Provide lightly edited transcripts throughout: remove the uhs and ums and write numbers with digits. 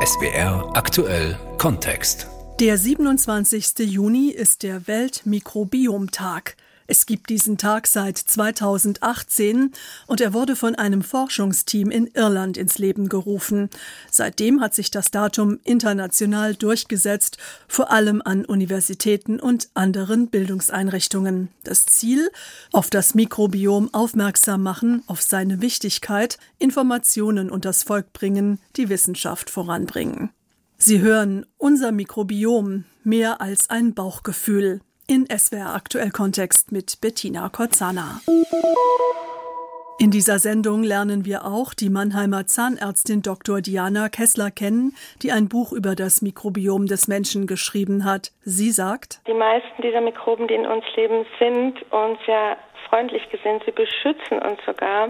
SWR aktuell Kontext. Der 27. Juni ist der Weltmikrobiomtag. Es gibt diesen Tag seit 2018 und er wurde von einem Forschungsteam in Irland ins Leben gerufen. Seitdem hat sich das Datum international durchgesetzt, vor allem an Universitäten und anderen Bildungseinrichtungen. Das Ziel: auf das Mikrobiom aufmerksam machen, auf seine Wichtigkeit, Informationen unters Volk bringen, die Wissenschaft voranbringen. Sie hören Unser Mikrobiom, mehr als ein Bauchgefühl. In SWR aktuell Kontext mit Bettina Korzana. In dieser Sendung lernen wir auch die Mannheimer Zahnärztin Dr. Diana Kessler kennen, die ein Buch über das Mikrobiom des Menschen geschrieben hat. Sie sagt: Die meisten dieser Mikroben, die in uns leben, sind uns ja freundlich gesinnt. Sie beschützen uns sogar.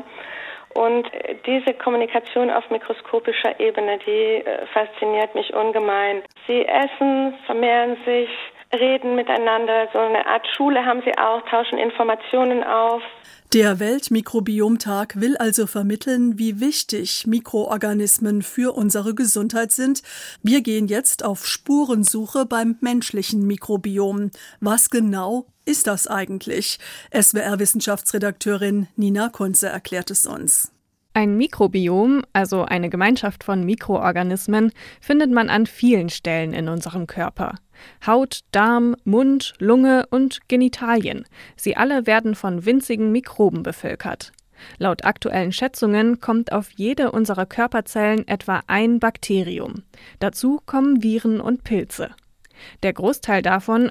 Und diese Kommunikation auf mikroskopischer Ebene, die fasziniert mich ungemein. Sie essen, vermehren sich, reden miteinander, so eine Art Schule haben sie auch, tauschen Informationen auf. Der Weltmikrobiomtag will also vermitteln, wie wichtig Mikroorganismen für unsere Gesundheit sind. Wir gehen jetzt auf Spurensuche beim menschlichen Mikrobiom. Was genau ist das eigentlich? SWR-Wissenschaftsredakteurin Nina Kunze erklärt es uns. Ein Mikrobiom, also eine Gemeinschaft von Mikroorganismen, findet man an vielen Stellen in unserem Körper. Haut, Darm, Mund, Lunge und Genitalien. Sie alle werden von winzigen Mikroben bevölkert. Laut aktuellen Schätzungen kommt auf jede unserer Körperzellen etwa ein Bakterium. Dazu kommen Viren und Pilze. Der Großteil davon,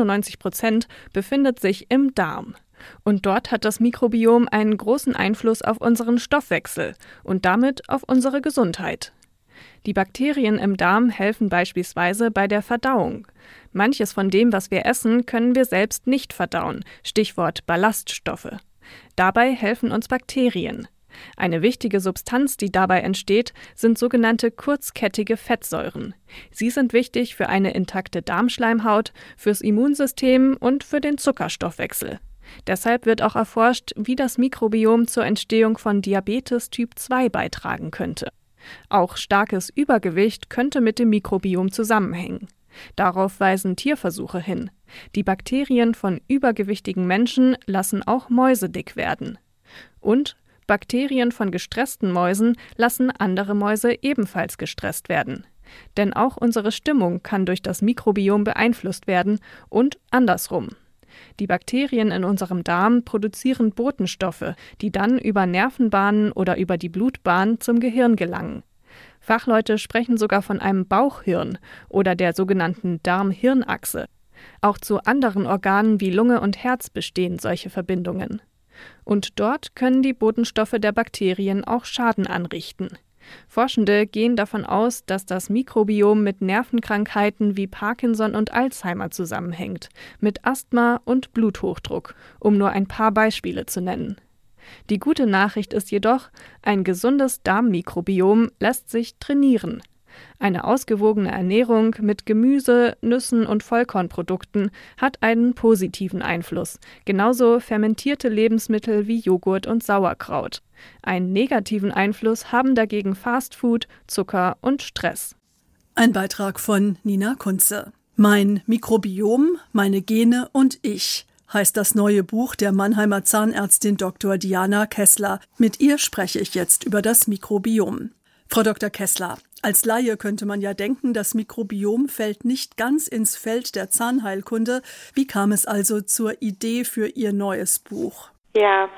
99%, befindet sich im Darm. Und dort hat das Mikrobiom einen großen Einfluss auf unseren Stoffwechsel und damit auf unsere Gesundheit. Die Bakterien im Darm helfen beispielsweise bei der Verdauung. Manches von dem, was wir essen, können wir selbst nicht verdauen. Stichwort Ballaststoffe. Dabei helfen uns Bakterien. Eine wichtige Substanz, die dabei entsteht, sind sogenannte kurzkettige Fettsäuren. Sie sind wichtig für eine intakte Darmschleimhaut, fürs Immunsystem und für den Zuckerstoffwechsel. Deshalb wird auch erforscht, wie das Mikrobiom zur Entstehung von Diabetes Typ 2 beitragen könnte. Auch starkes Übergewicht könnte mit dem Mikrobiom zusammenhängen. Darauf weisen Tierversuche hin. Die Bakterien von übergewichtigen Menschen lassen auch Mäuse dick werden. Und Bakterien von gestressten Mäusen lassen andere Mäuse ebenfalls gestresst werden. Denn auch unsere Stimmung kann durch das Mikrobiom beeinflusst werden und andersrum. Die Bakterien in unserem Darm produzieren Botenstoffe, die dann über Nervenbahnen oder über die Blutbahn zum Gehirn gelangen. Fachleute sprechen sogar von einem Bauchhirn oder der sogenannten Darm-Hirn-Achse. Auch zu anderen Organen wie Lunge und Herz bestehen solche Verbindungen. Und dort können die Botenstoffe der Bakterien auch Schaden anrichten. Forschende gehen davon aus, dass das Mikrobiom mit Nervenkrankheiten wie Parkinson und Alzheimer zusammenhängt, mit Asthma und Bluthochdruck, um nur ein paar Beispiele zu nennen. Die gute Nachricht ist jedoch, ein gesundes Darmmikrobiom lässt sich trainieren. Eine ausgewogene Ernährung mit Gemüse, Nüssen und Vollkornprodukten hat einen positiven Einfluss, genauso fermentierte Lebensmittel wie Joghurt und Sauerkraut. Einen negativen Einfluss haben dagegen Fastfood, Zucker und Stress. Ein Beitrag von Nina Kunze. Mein Mikrobiom, meine Gene und ich heißt das neue Buch der Mannheimer Zahnärztin Dr. Diana Kessler. Mit ihr spreche ich jetzt über das Mikrobiom. Frau Dr. Kessler, als Laie könnte man ja denken, das Mikrobiom fällt nicht ganz ins Feld der Zahnheilkunde. Wie kam es also zur Idee für Ihr neues Buch? Ja,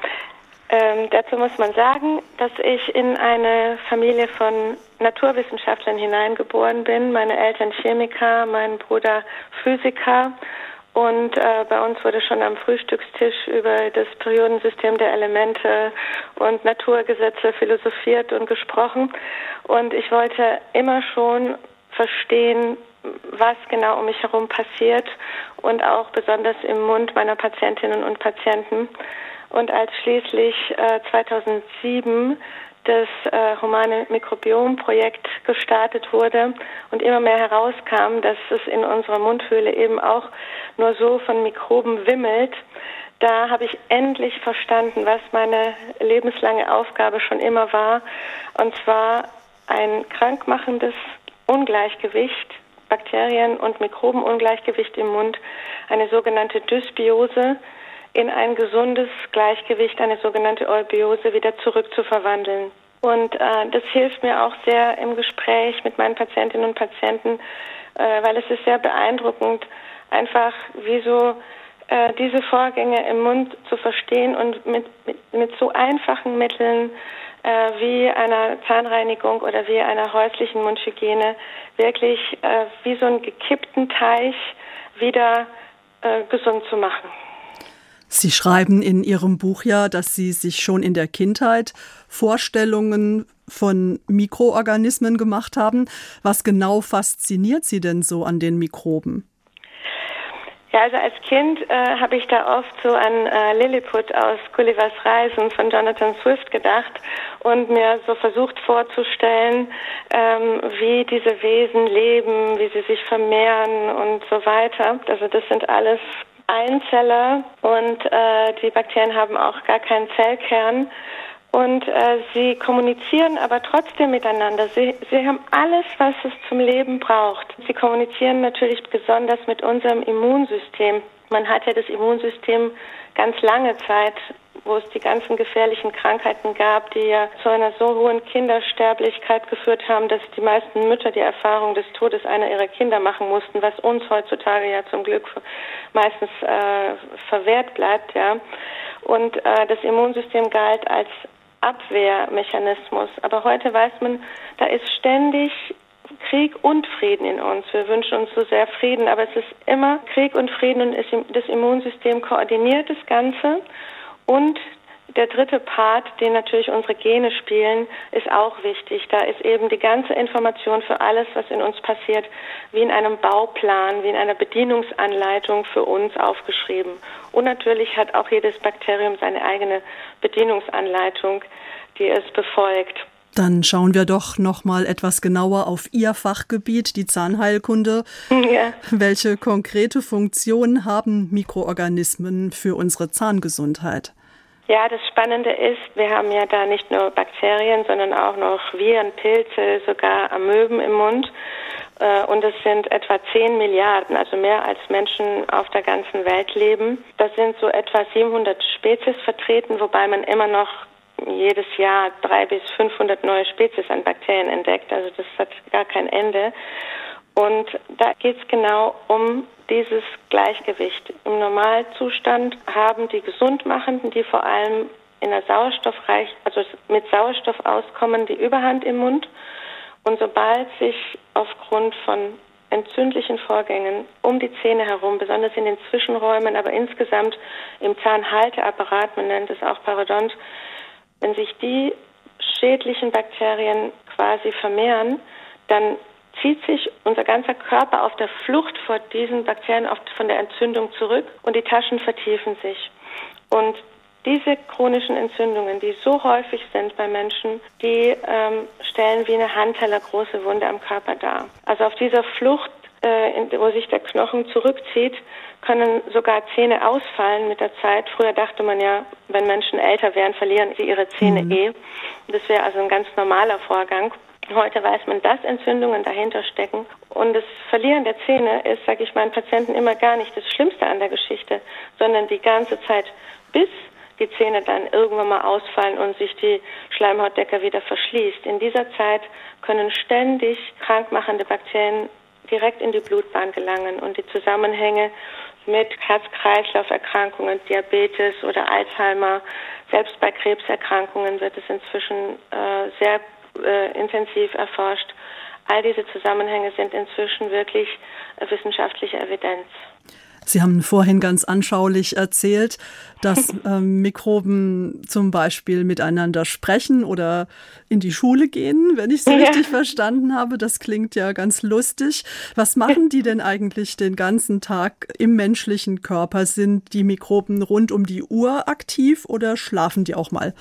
dazu muss man sagen, dass ich in eine Familie von Naturwissenschaftlern hineingeboren bin. Meine Eltern Chemiker, mein Bruder Physiker. Und bei uns wurde schon am Frühstückstisch über das Periodensystem der Elemente und Naturgesetze philosophiert und gesprochen. Und ich wollte immer schon verstehen, was genau um mich herum passiert und auch besonders im Mund meiner Patientinnen und Patienten. Und als schließlich 2007 das Humane Mikrobiom-Projekt gestartet wurde und immer mehr herauskam, dass es in unserer Mundhöhle eben auch nur so von Mikroben wimmelt, da habe ich endlich verstanden, was meine lebenslange Aufgabe schon immer war, und zwar ein krankmachendes Ungleichgewicht, Bakterien- und Mikrobenungleichgewicht im Mund, eine sogenannte Dysbiose, in ein gesundes Gleichgewicht, eine sogenannte Eubiose, wieder zurückzuverwandeln. Und das hilft mir auch sehr im Gespräch mit meinen Patientinnen und Patienten, weil es ist sehr beeindruckend, einfach wie so diese Vorgänge im Mund zu verstehen und mit so einfachen Mitteln wie einer Zahnreinigung oder wie einer häuslichen Mundhygiene wirklich wie so einen gekippten Teich wieder gesund zu machen. Sie schreiben in Ihrem Buch ja, dass Sie sich schon in der Kindheit Vorstellungen von Mikroorganismen gemacht haben. Was genau fasziniert Sie denn so an den Mikroben? Ja, also als Kind habe ich da oft so an Lilliput aus Gullivers Reisen von Jonathan Swift gedacht und mir so versucht vorzustellen, wie diese Wesen leben, wie sie sich vermehren und so weiter. Also das sind alles Einzeller und die Bakterien haben auch gar keinen Zellkern und sie kommunizieren aber trotzdem miteinander. Sie haben alles, was es zum Leben braucht. Sie kommunizieren natürlich besonders mit unserem Immunsystem. Man hat ja das Immunsystem ganz lange Zeit, wo es die ganzen gefährlichen Krankheiten gab, die ja zu einer so hohen Kindersterblichkeit geführt haben, dass die meisten Mütter die Erfahrung des Todes einer ihrer Kinder machen mussten, was uns heutzutage ja zum Glück meistens verwehrt bleibt. Ja. Und das Immunsystem galt als Abwehrmechanismus. Aber heute weiß man, da ist ständig Krieg und Frieden in uns. Wir wünschen uns so sehr Frieden, aber es ist immer Krieg und Frieden und das Immunsystem koordiniert das Ganze. Und der dritte Part, den natürlich unsere Gene spielen, ist auch wichtig. Da ist eben die ganze Information für alles, was in uns passiert, wie in einem Bauplan, wie in einer Bedienungsanleitung für uns aufgeschrieben. Und natürlich hat auch jedes Bakterium seine eigene Bedienungsanleitung, die es befolgt. Dann schauen wir doch noch mal etwas genauer auf Ihr Fachgebiet, die Zahnheilkunde. Ja. Welche konkrete Funktion haben Mikroorganismen für unsere Zahngesundheit? Ja, das Spannende ist, wir haben ja da nicht nur Bakterien, sondern auch noch Viren, Pilze, sogar Amöben im Mund. Und es sind etwa 10 Milliarden, also mehr als Menschen auf der ganzen Welt leben. Da sind so etwa 700 Spezies vertreten, wobei man immer noch jedes Jahr 300 bis 500 neue Spezies an Bakterien entdeckt. Also das hat gar kein Ende. Und da geht es genau um dieses Gleichgewicht. Im Normalzustand haben die Gesundmachenden, die vor allem in der also mit Sauerstoff auskommen, die Überhand im Mund. Und sobald sich aufgrund von entzündlichen Vorgängen um die Zähne herum, besonders in den Zwischenräumen, aber insgesamt im Zahnhalteapparat, man nennt es auch Parodont, wenn sich die schädlichen Bakterien quasi vermehren, dann zieht sich unser ganzer Körper auf der Flucht vor diesen Bakterien von der Entzündung zurück und die Taschen vertiefen sich. Und diese chronischen Entzündungen, die so häufig sind bei Menschen, die stellen wie eine handtellergroße Wunde am Körper dar. Also auf dieser Flucht, wo sich der Knochen zurückzieht, können sogar Zähne ausfallen mit der Zeit. Früher dachte man ja, wenn Menschen älter werden, verlieren sie ihre Zähne Das wäre also ein ganz normaler Vorgang. Heute weiß man, dass Entzündungen dahinter stecken. Und das Verlieren der Zähne ist, sage ich meinen Patienten immer, gar nicht das Schlimmste an der Geschichte, sondern die ganze Zeit, bis die Zähne dann irgendwann mal ausfallen und sich die Schleimhautdecke wieder verschließt. In dieser Zeit können ständig krankmachende Bakterien direkt in die Blutbahn gelangen und die Zusammenhänge mit Herz-Kreislauf-Erkrankungen, Diabetes oder Alzheimer, selbst bei Krebserkrankungen wird es inzwischen sehr intensiv erforscht. All diese Zusammenhänge sind inzwischen wirklich wissenschaftliche Evidenz. Sie haben vorhin ganz anschaulich erzählt, dass Mikroben zum Beispiel miteinander sprechen oder in die Schule gehen, wenn ich Sie richtig verstanden habe. Das klingt ja ganz lustig. Was machen die denn eigentlich den ganzen Tag im menschlichen Körper? Sind die Mikroben rund um die Uhr aktiv oder schlafen die auch mal?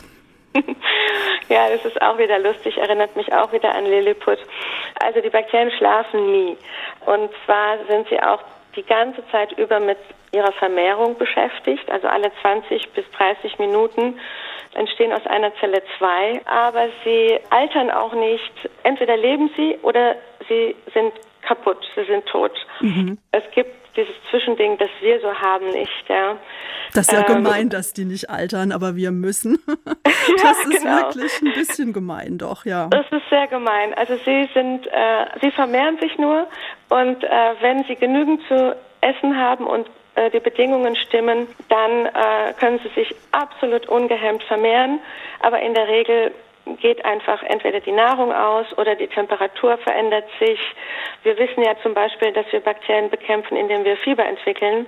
Ja, das ist auch wieder lustig, erinnert mich auch wieder an Lilliput. Also die Bakterien schlafen nie. Und zwar sind sie auch die ganze Zeit über mit ihrer Vermehrung beschäftigt. Also alle 20 bis 30 Minuten entstehen aus einer Zelle 2. Aber sie altern auch nicht. Entweder leben sie oder sie sind kaputt, sie sind tot. Es gibt dieses Zwischending, das wir so haben, nicht. Ja. Das ist ja gemein, dass die nicht altern, aber wir müssen. Das ist wirklich ein bisschen gemein, doch, ja. Das ist sehr gemein. Also sie vermehren sich nur und wenn sie genügend zu essen haben und die Bedingungen stimmen, dann können sie sich absolut ungehemmt vermehren, aber in der Regel geht einfach entweder die Nahrung aus oder die Temperatur verändert sich. Wir wissen ja zum Beispiel, dass wir Bakterien bekämpfen, indem wir Fieber entwickeln.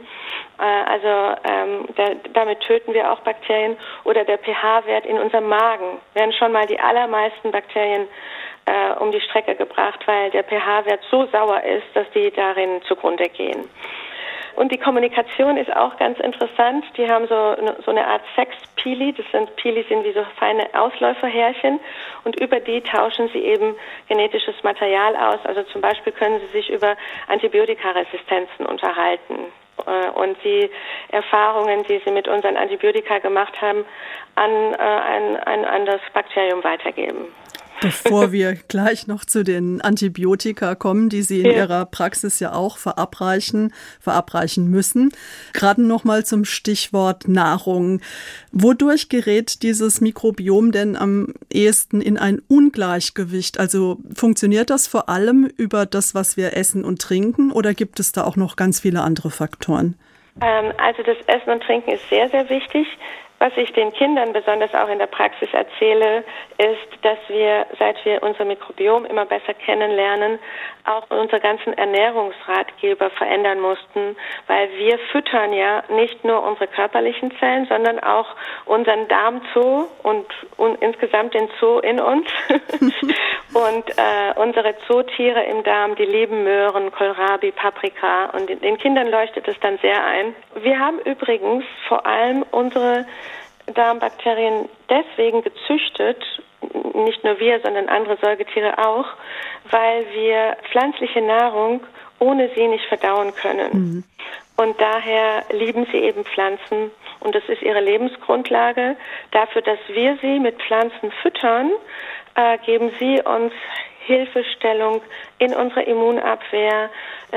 Damit töten wir auch Bakterien. Oder der pH-Wert in unserem Magen werden schon mal die allermeisten Bakterien um die Strecke gebracht, weil der pH-Wert so sauer ist, dass die darin zugrunde gehen. Und die Kommunikation ist auch ganz interessant. Die haben so eine Art Sexpili. Pili sind wie so feine Ausläuferhärchen. Und über die tauschen sie eben genetisches Material aus. Also zum Beispiel können sie sich über Antibiotikaresistenzen unterhalten. Und die Erfahrungen, die sie mit unseren Antibiotika gemacht haben, an das Bakterium weitergeben. Bevor wir gleich noch zu den Antibiotika kommen, die Sie in Ihrer Praxis ja auch verabreichen müssen. Gerade noch mal zum Stichwort Nahrung. Wodurch gerät dieses Mikrobiom denn am ehesten in ein Ungleichgewicht? Also funktioniert das vor allem über das, was wir essen und trinken, oder gibt es da auch noch ganz viele andere Faktoren? Also das Essen und Trinken ist sehr, sehr wichtig. Was ich den Kindern besonders auch in der Praxis erzähle, ist, dass wir, seit wir unser Mikrobiom immer besser kennenlernen, auch unsere ganzen Ernährungsratgeber verändern mussten, weil wir füttern ja nicht nur unsere körperlichen Zellen, sondern auch unseren Darmzoo und insgesamt den Zoo in uns. Und unsere Zootiere im Darm, die lieben Möhren, Kohlrabi, Paprika, und den Kindern leuchtet es dann sehr ein. Wir haben übrigens vor allem unsere Darmbakterien deswegen gezüchtet, nicht nur wir, sondern andere Säugetiere auch, weil wir pflanzliche Nahrung ohne sie nicht verdauen können. Und daher lieben sie eben Pflanzen und das ist ihre Lebensgrundlage. Dafür, dass wir sie mit Pflanzen füttern, geben sie uns Hilfestellung in unserer Immunabwehr.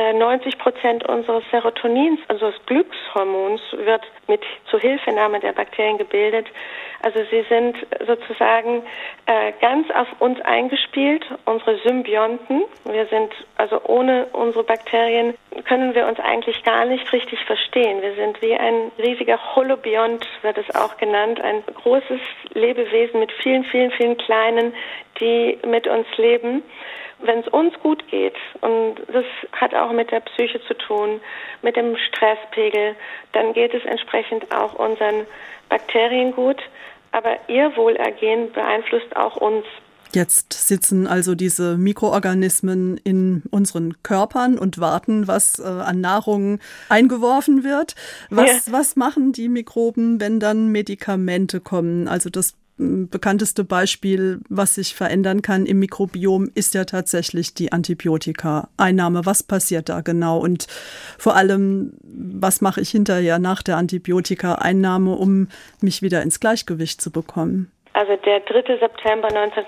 90% unseres Serotonins, also des Glückshormons, wird mit Zuhilfenahme der Bakterien gebildet. Also sie sind sozusagen ganz auf uns eingespielt, unsere Symbionten. Wir sind, also ohne unsere Bakterien können wir uns eigentlich gar nicht richtig verstehen. Wir sind wie ein riesiger Holobiont, wird es auch genannt, ein großes Lebewesen mit vielen, vielen, vielen kleinen, die mit uns leben. Wenn es uns gut geht, und das hat auch mit der Psyche zu tun, mit dem Stresspegel, dann geht es entsprechend auch unseren Bakterien gut. Aber ihr Wohlergehen beeinflusst auch uns. Jetzt sitzen also diese Mikroorganismen in unseren Körpern und warten, was an Nahrung eingeworfen wird. Was machen die Mikroben, wenn dann Medikamente kommen? Also das bekannteste Beispiel, was sich verändern kann im Mikrobiom, ist ja tatsächlich die Antibiotika-Einnahme. Was passiert da genau? Und vor allem, was mache ich hinterher nach der Antibiotika-Einnahme, um mich wieder ins Gleichgewicht zu bekommen? Also der 3. September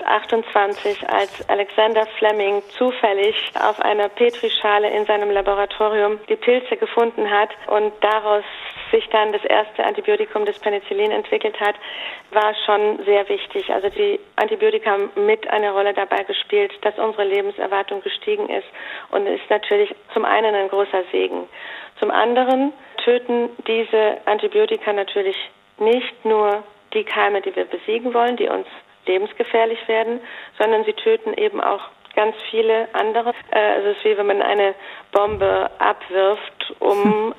1928, als Alexander Fleming zufällig auf einer Petrischale in seinem Laboratorium die Pilze gefunden hat und daraus sich dann das erste Antibiotikum, das Penicillin, entwickelt hat, war schon sehr wichtig. Also die Antibiotika haben mit eine Rolle dabei gespielt, dass unsere Lebenserwartung gestiegen ist, und ist natürlich zum einen ein großer Segen. Zum anderen töten diese Antibiotika natürlich nicht nur die Keime, die wir besiegen wollen, die uns lebensgefährlich werden, sondern sie töten eben auch ganz viele andere. Also es ist wie wenn man eine Bombe abwirft, um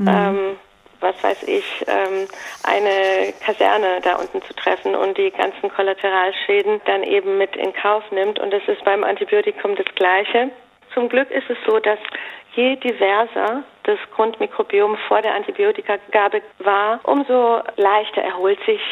eine Kaserne da unten zu treffen und die ganzen Kollateralschäden dann eben mit in Kauf nimmt. Und das ist beim Antibiotikum das Gleiche. Zum Glück ist es so, dass je diverser das Grundmikrobiom vor der Antibiotikagabe war, umso leichter erholt sich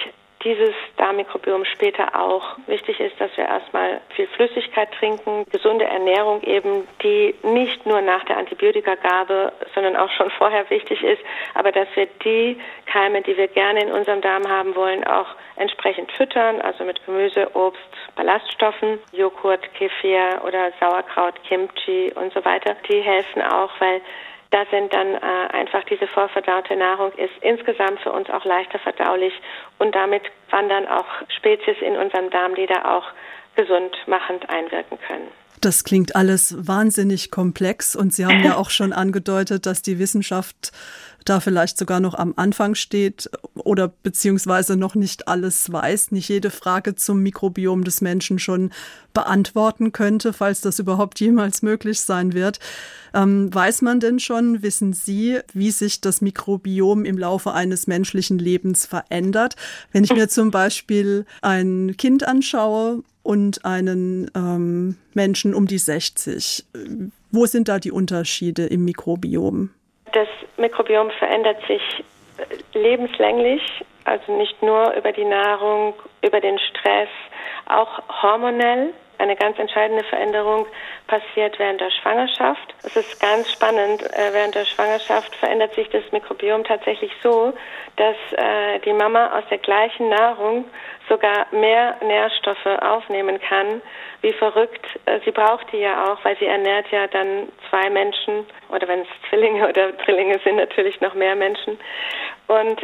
dieses Darmmikrobiom später auch. Wichtig ist, dass wir erstmal viel Flüssigkeit trinken, gesunde Ernährung eben, die nicht nur nach der Antibiotikagabe, sondern auch schon vorher wichtig ist, aber dass wir die Keime, die wir gerne in unserem Darm haben wollen, auch entsprechend füttern, also mit Gemüse, Obst, Ballaststoffen, Joghurt, Kefir oder Sauerkraut, Kimchi und so weiter. Die helfen auch, weil da sind dann einfach diese vorverdaute Nahrung ist insgesamt für uns auch leichter verdaulich und damit wandern auch Spezies in unserem Darm, die da auch gesund machend einwirken können. Das klingt alles wahnsinnig komplex und Sie haben ja auch schon angedeutet, dass die Wissenschaft da vielleicht sogar noch am Anfang steht oder beziehungsweise noch nicht alles weiß, nicht jede Frage zum Mikrobiom des Menschen schon beantworten könnte, falls das überhaupt jemals möglich sein wird. Weiß man denn schon, wissen Sie, wie sich das Mikrobiom im Laufe eines menschlichen Lebens verändert? Wenn ich mir zum Beispiel ein Kind anschaue und einen Menschen um die 60, wo sind da die Unterschiede im Mikrobiom? Das Mikrobiom verändert sich lebenslänglich, also nicht nur über die Nahrung, über den Stress, auch hormonell. Eine ganz entscheidende Veränderung passiert während der Schwangerschaft. Es ist ganz spannend. Während der Schwangerschaft verändert sich das Mikrobiom tatsächlich so, dass die Mama aus der gleichen Nahrung sogar mehr Nährstoffe aufnehmen kann. Wie verrückt. Sie braucht die ja auch, weil sie ernährt ja dann 2 Menschen oder wenn es Zwillinge oder Drillinge sind, natürlich noch mehr Menschen. Und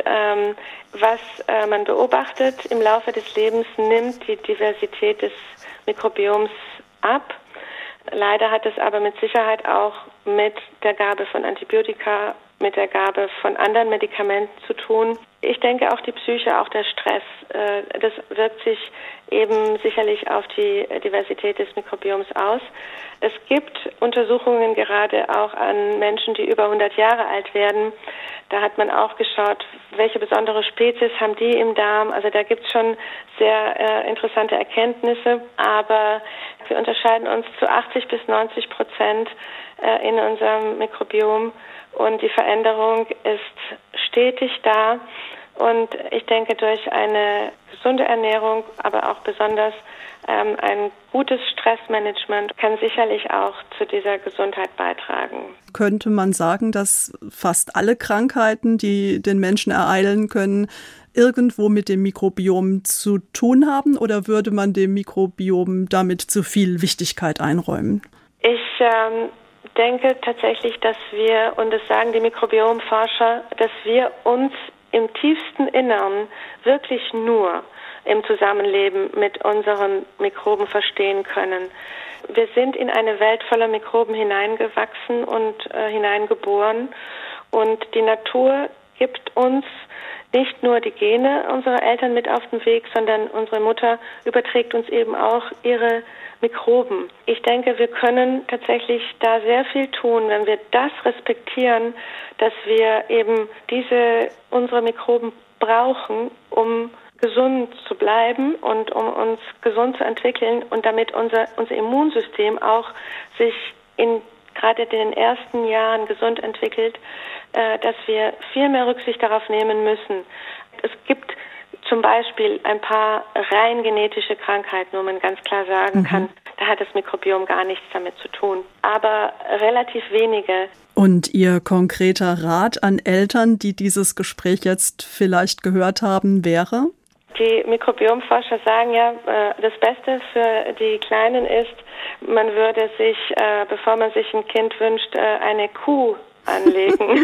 was man beobachtet im Laufe des Lebens, nimmt die Diversität des Mikrobioms ab. Leider hat es aber mit Sicherheit auch mit der Gabe von Antibiotika, mit der Gabe von anderen Medikamenten zu tun. Ich denke auch die Psyche, auch der Stress, das wirkt sich eben sicherlich auf die Diversität des Mikrobioms aus. Es gibt Untersuchungen gerade auch an Menschen, die über 100 Jahre alt werden. Da hat man auch geschaut, welche besondere Spezies haben die im Darm. Also da gibt es schon sehr interessante Erkenntnisse. Aber wir unterscheiden uns zu 80-90% in unserem Mikrobiom. Und die Veränderung ist stetig da. Und ich denke, durch eine gesunde Ernährung, aber auch besonders ein gutes Stressmanagement kann sicherlich auch zu dieser Gesundheit beitragen. Könnte man sagen, dass fast alle Krankheiten, die den Menschen ereilen können, irgendwo mit dem Mikrobiom zu tun haben? Oder würde man dem Mikrobiom damit zu viel Wichtigkeit einräumen? Ich denke tatsächlich, dass wir, und das sagen die Mikrobiomforscher, dass wir uns im tiefsten Innern wirklich nur im Zusammenleben mit unseren Mikroben verstehen können. Wir sind in eine Welt voller Mikroben hineingewachsen und hineingeboren und die Natur gibt uns nicht nur die Gene unserer Eltern mit auf den Weg, sondern unsere Mutter überträgt uns eben auch ihre Mikroben. Ich denke, wir können tatsächlich da sehr viel tun, wenn wir das respektieren, dass wir eben unsere Mikroben brauchen, um gesund zu bleiben und um uns gesund zu entwickeln und damit unser Immunsystem auch sich gerade in den ersten Jahren gesund entwickelt, dass wir viel mehr Rücksicht darauf nehmen müssen. Es gibt zum Beispiel ein paar rein genetische Krankheiten, wo man ganz klar sagen kann, da hat das Mikrobiom gar nichts damit zu tun. Aber relativ wenige. Und Ihr konkreter Rat an Eltern, die dieses Gespräch jetzt vielleicht gehört haben, wäre? Die Mikrobiomforscher sagen ja, das Beste für die Kleinen ist, man würde sich, bevor man sich ein Kind wünscht, eine Kuh anlegen,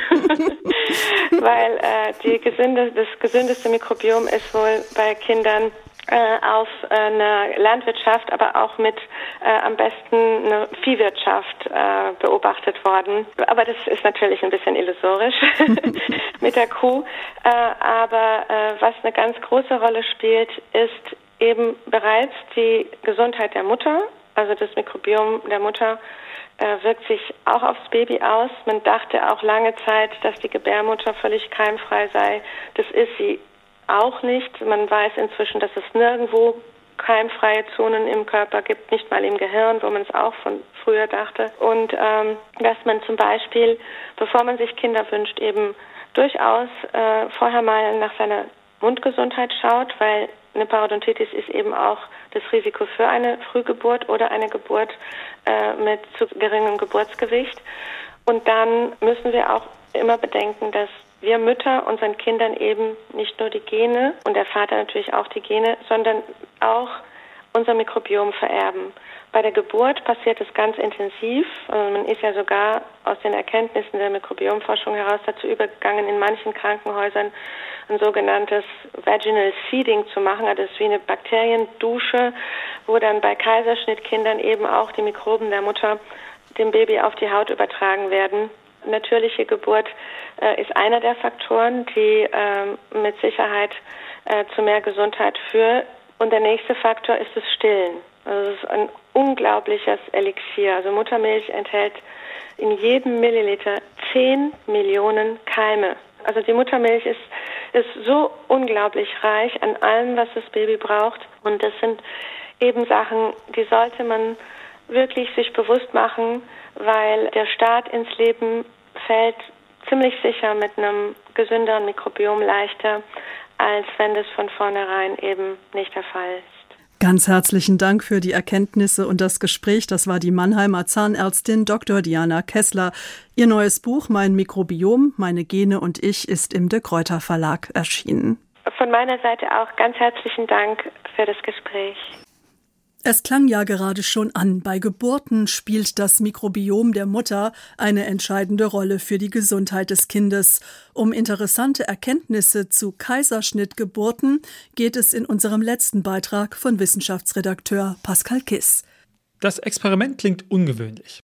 weil das gesündeste Mikrobiom ist wohl bei Kindern auf einer Landwirtschaft, aber auch mit am besten eine Viehwirtschaft beobachtet worden. Aber das ist natürlich ein bisschen illusorisch mit der Kuh. Aber was eine ganz große Rolle spielt, ist eben bereits die Gesundheit der Mutter, also das Mikrobiom der Mutter wirkt sich auch aufs Baby aus. Man dachte auch lange Zeit, dass die Gebärmutter völlig keimfrei sei. Das ist sie auch nicht. Man weiß inzwischen, dass es nirgendwo keimfreie Zonen im Körper gibt, nicht mal im Gehirn, wo man es auch von früher dachte. Und dass man zum Beispiel, bevor man sich Kinder wünscht, eben durchaus vorher mal nach seiner Mundgesundheit schaut, weil eine Parodontitis ist eben auch das Risiko für eine Frühgeburt oder eine Geburt mit zu geringem Geburtsgewicht. Und dann müssen wir auch immer bedenken, dass wir Mütter unseren Kindern eben nicht nur die Gene und der Vater natürlich auch die Gene, sondern auch unser Mikrobiom vererben. Bei der Geburt passiert es ganz intensiv. Also man ist ja sogar aus den Erkenntnissen der Mikrobiomforschung heraus dazu übergegangen, in manchen Krankenhäusern ein sogenanntes Vaginal Feeding zu machen. Also das ist wie eine Bakteriendusche, wo dann bei Kaiserschnittkindern eben auch die Mikroben der Mutter dem Baby auf die Haut übertragen werden. Natürliche Geburt ist einer der Faktoren, die mit Sicherheit zu mehr Gesundheit führt. Und der nächste Faktor ist das Stillen. Also es ist ein unglaubliches Elixier. Also Muttermilch enthält in jedem Milliliter 10 Millionen Keime. Also die Muttermilch ist so unglaublich reich an allem, was das Baby braucht. Und das sind eben Sachen, die sollte man wirklich sich bewusst machen, weil der Start ins Leben fällt ziemlich sicher mit einem gesünderen Mikrobiom leichter, als wenn das von vornherein eben nicht der Fall ist. Ganz herzlichen Dank für die Erkenntnisse und das Gespräch. Das war die Mannheimer Zahnärztin Dr. Diana Kessler. Ihr neues Buch Mein Mikrobiom, meine Gene und ich ist im De Gruyter Verlag erschienen. Von meiner Seite auch ganz herzlichen Dank für das Gespräch. Es klang ja gerade schon an, bei Geburten spielt das Mikrobiom der Mutter eine entscheidende Rolle für die Gesundheit des Kindes. Um interessante Erkenntnisse zu Kaiserschnittgeburten geht es in unserem letzten Beitrag von Wissenschaftsredakteur Pascal Kiss. Das Experiment klingt ungewöhnlich.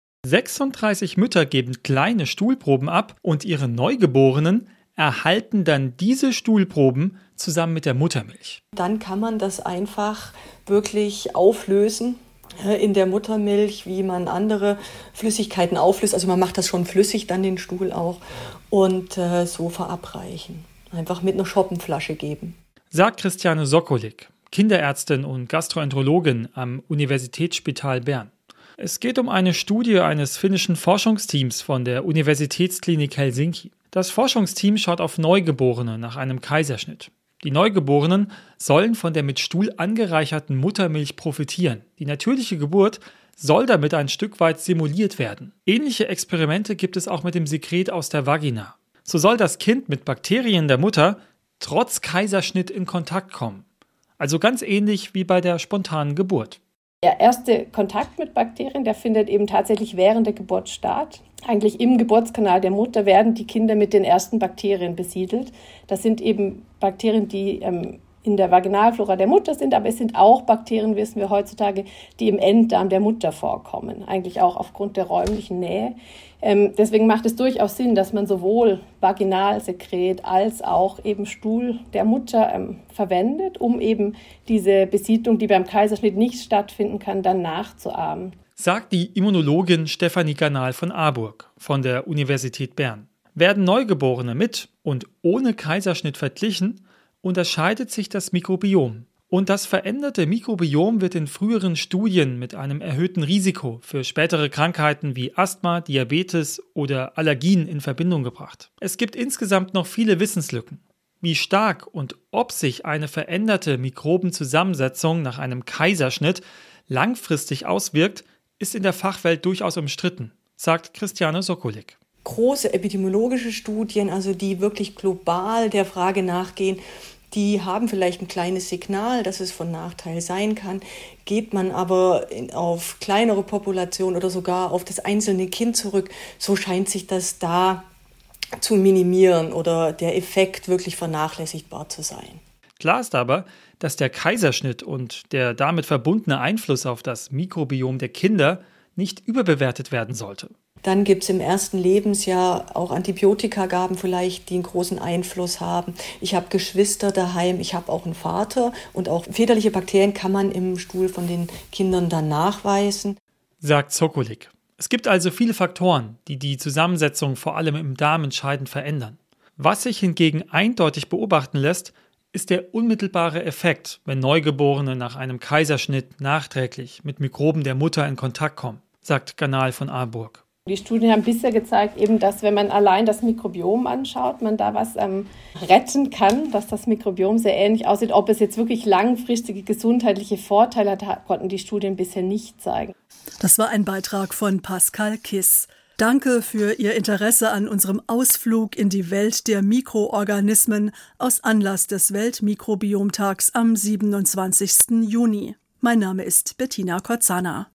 36 Mütter geben kleine Stuhlproben ab und ihre Neugeborenen erhalten dann diese Stuhlproben zusammen mit der Muttermilch. Dann kann man das einfach wirklich auflösen in der Muttermilch, wie man andere Flüssigkeiten auflöst. Also man macht das schon flüssig, dann den Stuhl auch und so verabreichen. Einfach mit einer Schoppenflasche geben. Sagt Christiane Sokolik, Kinderärztin und Gastroenterologin am Universitätsspital Bern. Es geht um eine Studie eines finnischen Forschungsteams von der Universitätsklinik Helsinki. Das Forschungsteam schaut auf Neugeborene nach einem Kaiserschnitt. Die Neugeborenen sollen von der mit Stuhl angereicherten Muttermilch profitieren. Die natürliche Geburt soll damit ein Stück weit simuliert werden. Ähnliche Experimente gibt es auch mit dem Sekret aus der Vagina. So soll das Kind mit Bakterien der Mutter trotz Kaiserschnitt in Kontakt kommen. Also ganz ähnlich wie bei der spontanen Geburt. Der erste Kontakt mit Bakterien, der findet eben tatsächlich während der Geburt statt. Eigentlich im Geburtskanal der Mutter werden die Kinder mit den ersten Bakterien besiedelt. Das sind eben Bakterien, die in der Vaginalflora der Mutter sind, aber es sind auch Bakterien, wissen wir heutzutage, die im Enddarm der Mutter vorkommen. Eigentlich auch aufgrund der räumlichen Nähe. Deswegen macht es durchaus Sinn, dass man sowohl Vaginalsekret als auch eben Stuhl der Mutter verwendet, um eben diese Besiedlung, die beim Kaiserschnitt nicht stattfinden kann, dann nachzuahmen. Sagt die Immunologin Stefanie Ganal von Aarburg von der Universität Bern. Werden Neugeborene mit und ohne Kaiserschnitt verglichen, unterscheidet sich das Mikrobiom. Und das veränderte Mikrobiom wird in früheren Studien mit einem erhöhten Risiko für spätere Krankheiten wie Asthma, Diabetes oder Allergien in Verbindung gebracht. Es gibt insgesamt noch viele Wissenslücken. Wie stark und ob sich eine veränderte Mikrobenzusammensetzung nach einem Kaiserschnitt langfristig auswirkt, ist in der Fachwelt durchaus umstritten, sagt Christiane Sokolik. Große epidemiologische Studien, also die wirklich global der Frage nachgehen, die haben vielleicht ein kleines Signal, dass es von Nachteil sein kann. Geht man aber auf kleinere Populationen oder sogar auf das einzelne Kind zurück, so scheint sich das da zu minimieren oder der Effekt wirklich vernachlässigbar zu sein. Klar ist aber, dass der Kaiserschnitt und der damit verbundene Einfluss auf das Mikrobiom der Kinder nicht überbewertet werden sollte. Dann gibt es im ersten Lebensjahr auch Antibiotikagaben vielleicht, die einen großen Einfluss haben. Ich habe Geschwister daheim, ich habe auch einen Vater und auch väterliche Bakterien kann man im Stuhl von den Kindern dann nachweisen. Sagt Sokolik. Es gibt also viele Faktoren, die die Zusammensetzung vor allem im Darm entscheidend verändern. Was sich hingegen eindeutig beobachten lässt, ist der unmittelbare Effekt, wenn Neugeborene nach einem Kaiserschnitt nachträglich mit Mikroben der Mutter in Kontakt kommen, sagt Ganal von Aarburg. Die Studien haben bisher gezeigt, eben, dass wenn man allein das Mikrobiom anschaut, man da was retten kann, dass das Mikrobiom sehr ähnlich aussieht. Ob es jetzt wirklich langfristige gesundheitliche Vorteile hat, konnten die Studien bisher nicht zeigen. Das war ein Beitrag von Pascal Kiss. Danke für Ihr Interesse an unserem Ausflug in die Welt der Mikroorganismen aus Anlass des Weltmikrobiomtags am 27. Juni. Mein Name ist Bettina Korzana.